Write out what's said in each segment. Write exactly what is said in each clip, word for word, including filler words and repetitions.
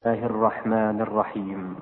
الله الرحمن الرحيم.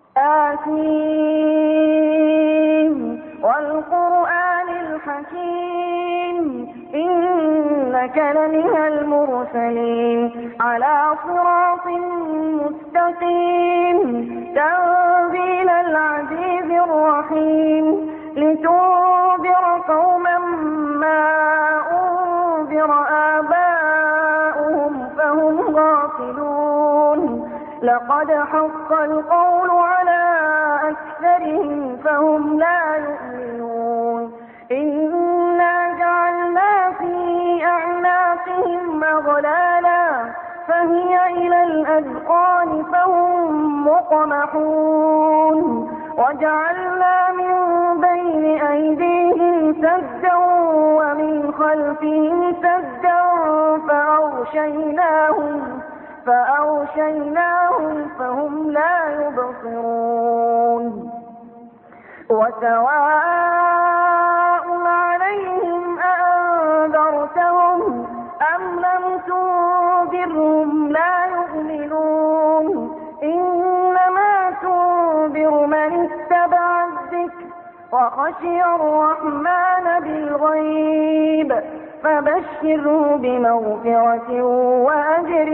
آسين والقرآن الحكيم إنك لمن المرسلين على صراط مستقيم تنزيل العزيز الرحيم لتنذر قوما ما أنذر آباؤهم فهم غافلون لقد حق القول على أكثرهم فهم لا يؤمنون إنا جعلنا في أعناقهم أغلالا فهي إلى الأذقان فهم مقمحون وجعلنا من بين أيديهم سدا ومن خلفهم سدا فأغشيناهم فأغشيناهم فهم لا يبصرون وسواء عليهم أأنذرتهم أم لم تنذرهم لا يؤمنون إنما تنذر من اتبع الذكر وخشي الرحمن بالغيب فبشره بمغفرة وأجر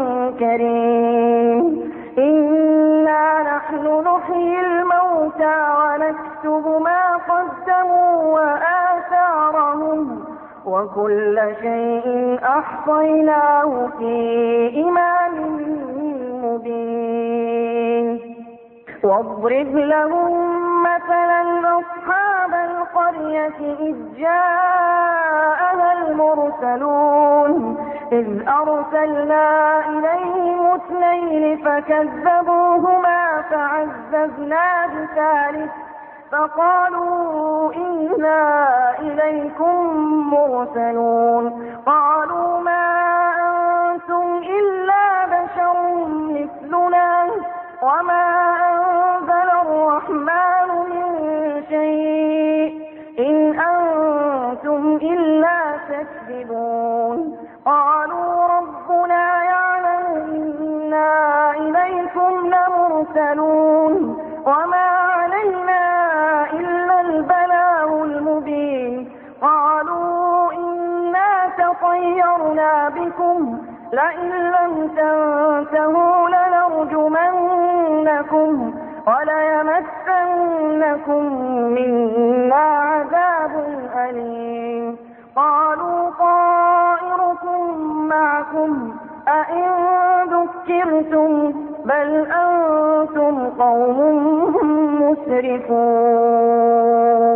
كريم إنا نحن نحيي الموتى ونكتب ما قدموا وآثارهم وكل شيء أحصيناه في إمام مبين واضرب لهم مثلا أصحاب القرية إذ جاءها المرسلون إذ أرسلنا إليهم اثنين فكذبوهما فعززنا بثالث فقالوا إنا إليكم مرسلون قالوا ما أنتم إلا بشر مثلنا وما أنزل الرحمن من شيء إن أنتم إلا تكذبون قالوا ربنا يعلم إنا إليكم لمرسلون وما علينا إلا البلاغ المبين قالوا إنا تطيرنا بكم لئن لم تنتهوا لنرجمنكم وليمسنكم منا عذاب أليم قالوا طائركم معكم أئن ذكرتم بل أنتم قوم مسرفون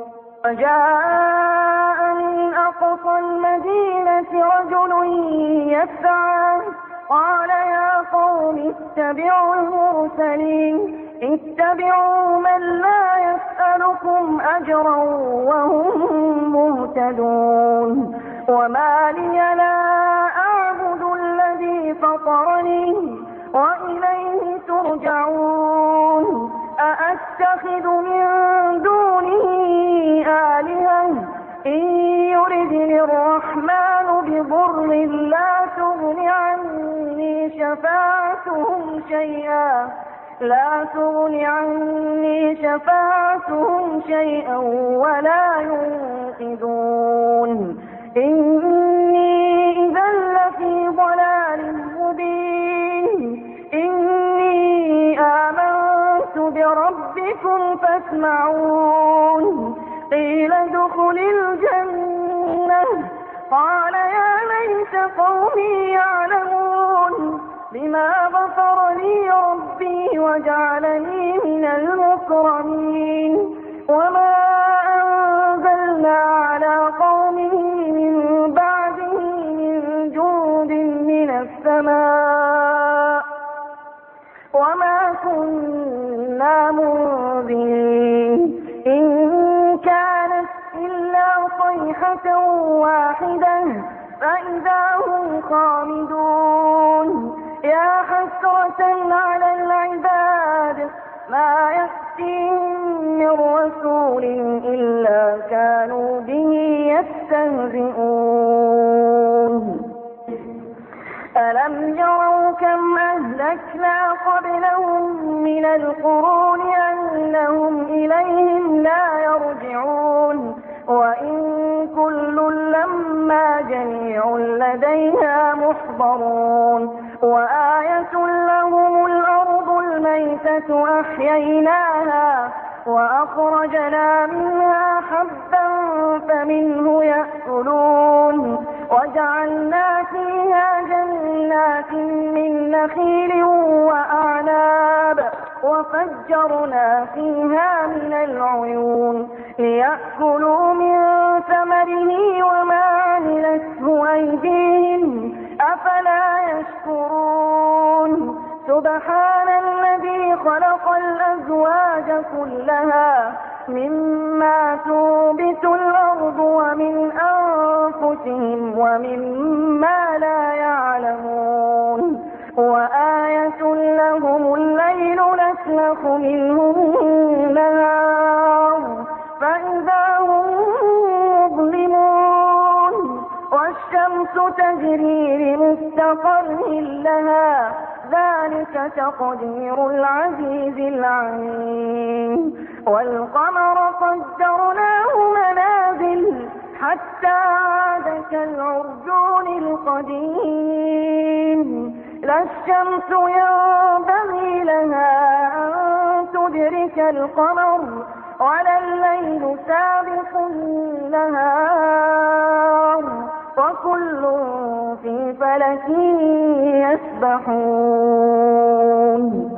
وجاء من أقصى المدينة رجل يسعى قال يا قوم اتبعوا المرسلين اتبعوا من لا يسألكم أجرا وهم مهتدون وما لي لا أعبد الذي فطرني وإليه ترجعون أأتخذ من دونه آلهة إن يردني الرحمن بضر لا تغن عني شفاعتهم شيئا لا تغن عني شفاعتهم شيئا ولا ينقذون إني إذا لفي ضلال مبين إني آمنت بربكم فاسمعون قيل ادخل الجنة قال يا ليت قومي يعلمون بما غفر لي ربي وجعلني من المكرمين وما أنزلنا على قومه من بعده من جند من السماء وما كنا منذرين إن كانت إلا صيحة واحدة فإذا هم خامدون يا حسرة على العباد ما يأتيهم من رسول إلا كانوا به يستهزئون ألم يروا كم أهلكنا قبلهم من القرون أنهم إليهم لا يرجعون وإن كل لما جميع لديها محضرون وآية لهم الأرض الميتة أحييناها وأخرجنا منها حبا فمنه يأكلون وجعلنا فيها جنات من نخيل وأعناب وفجرنا فيها من العيون ليأكلوا من ثمره وما عملته أيديهم أفلا يشكرون سبحان الذي خلق الأزواج كلها مما تنبت الأرض ومن أنفسهم ومما لا يعلمون وآية لهم الليل نسلخ منه النهار فإذا هم مظلمون والشمس تجري لمستقر لها ذلك تقدير العزيز العليم والقمر قدرناه منازل حتى عاد كالعرجون القديم لا الشمس ينبغي لها أن تدرك القمر ولا الليل سابق النهار وكل في فلك يسبحون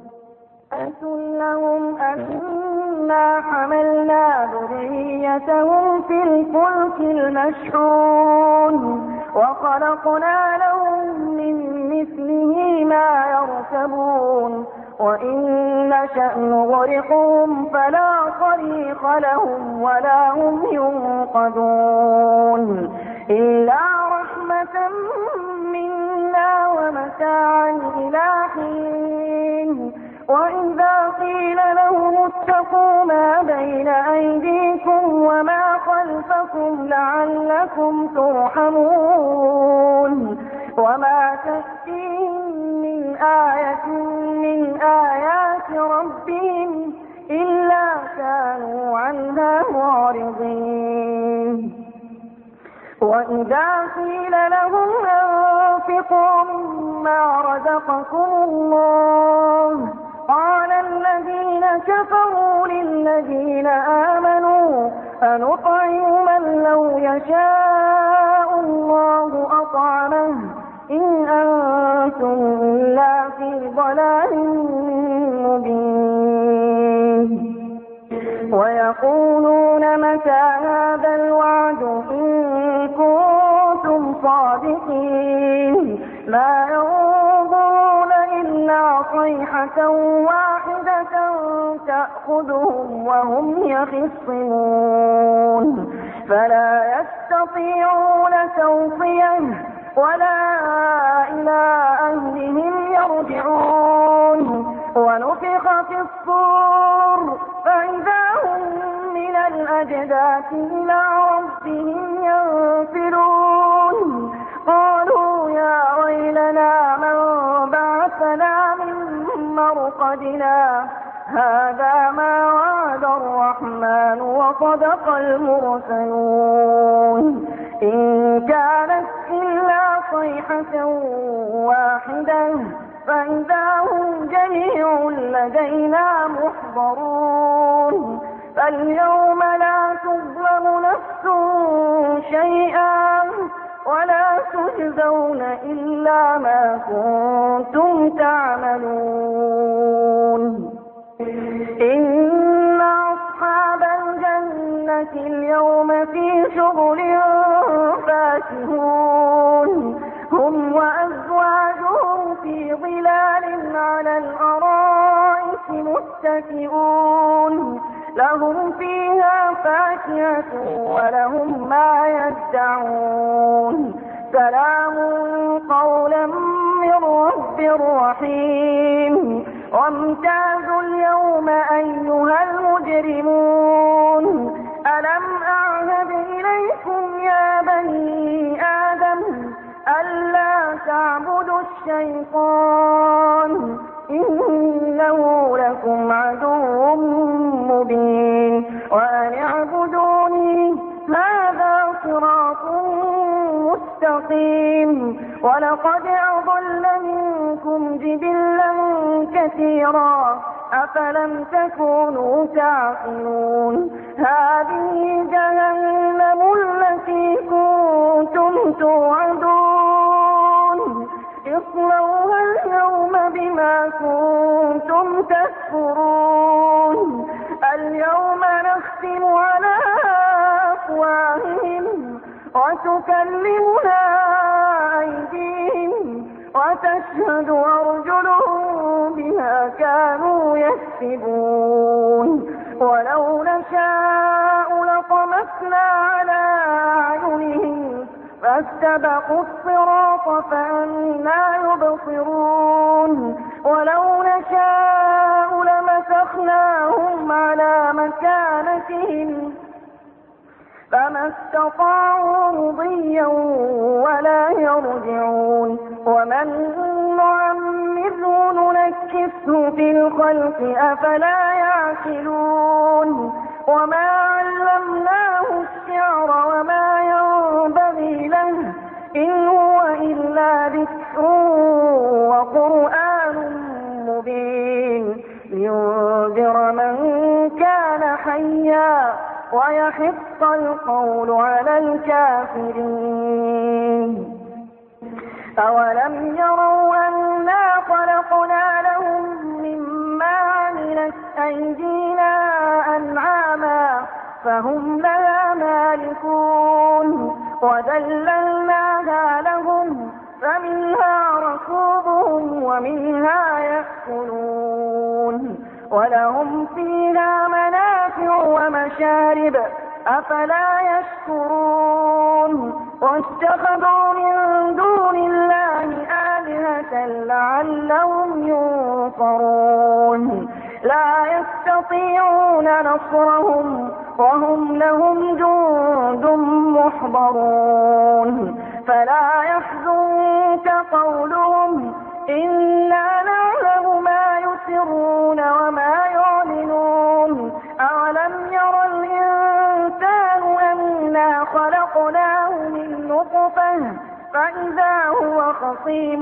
لهم أنا حملنا ذريتهم في الفلك المشحون وخلقنا لهم من مثله ما يركبون وإن نشأ نغرقهم فلا صريخ لهم ولا هم ينقذون إلا رحمة منا ومتاعا إلى حين وإذا قيل لهم اتقوا ما بين أيديكم وما خلفكم لعلكم ترحمون وما تأتيهم من آية من آيات ربهم إلا كانوا عنها معرضين وإذا قيل لهم أنفقوا مما رزقكم الله قال الذين كفروا للذين آمنوا أنطعم من لو يشاء الله أطعمه إن أنتم إلا في ضلال مبين ويقولون متى هذا الوعد إن كنتم صادقين ما ينظرون إلا صيحة واحدة تأخذهم وهم يخصمون فلا يستطيعون توصية ولا إلى أهلهم يرجعون ونفخ في الصور فإذا هم من الأجداث إلى ربهم ينفلون قالوا يا ويلنا من بعثنا من مرقدنا هذا ما وعد الرحمن وصدق المرسلون إن كانت إلا صيحة واحدة فإذا هم جميع لدينا محضرون فاليوم لا تظلم نفس شيئا ولا تجزون إلا ما كنتم تعملون إن أصحاب الجنة اليوم في شغل فاكهون هم وأزواجهم في ظلال على الأرائك متكئون لهم فيها فاكهة ولهم ما يدعون سلام قولا من رب رحيم وامتازوا اليوم أيها المجرمون ألم أعهد إليكم يا بني آدم ألا تعبدوا ولقد أضل منكم جبلا كثيرا أفلم تكونوا تعقلون هذه جهنم التي كنتم توعدون اصلوها اليوم بما كنتم تكفرون اليوم نختم على أفواههم وتكلمنا أيديهم وتشهد أرجلهم بما كانوا يكسبون ولو نشاء لطمسنا على أعينهم فاستبقوا الصراط فأنى يبصرون ولو نشاء لمسخناهم على مكانتهم فما استطاعوا مضيا ولا يرجعون ومن نعمره ننكسه في الخلق أفلا يعقلون وما علمناه الشعر وما ينبغي له إن هو إلا ذكر وقرآن مبين لينذر من كان حيا ويحق القول على الكافرين أولم يروا أنا خلقنا لهم مما عملت أيدينا أنعاما فهم لها مالكون وذللناها لهم فمنها ركوبهم ومنها يأكلون ولهم فيها منافع ومشارب أفلا يشكرون واتخذوا من دون الله آلهة لعلهم ينصرون لا يستطيعون نصرهم وهم لهم جند محضرون فلا يحزنك قولهم إنا نعلم ما يسرون وما يعلنون أولم ير الإنسان أنا خلقناه من نطفة فإذا هو خصيم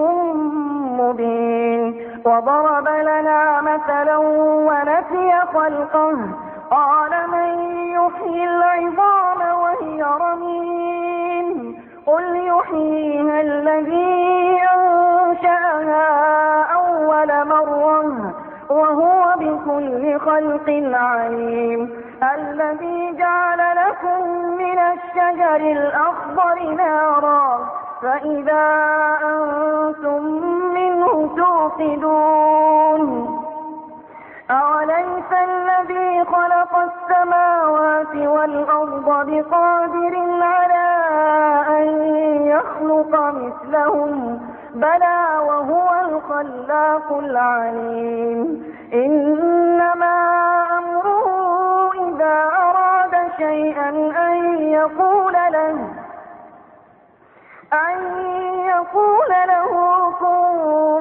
مبين وضرب لنا مثلا ونسي خلقه قال من يحيي العظام وهي رميم قل يحييها الذي أنشأها أول مرة وهو بكل خلق عليم الذي جعل لكم من الشجر الأخضر نارا فإذا أنتم منه توقدون أوليس الذي خلق السماوات والأرض بقادر على أن يخلق مثلهم بلى وهو الخلاق العليم إنما أمره إذا أراد شيئا أن يقول له أن يقول له كن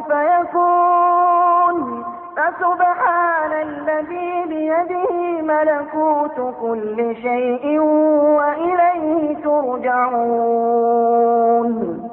فيكون فسبحان الذي بيده ملكوت كل شيء وإليه ترجعون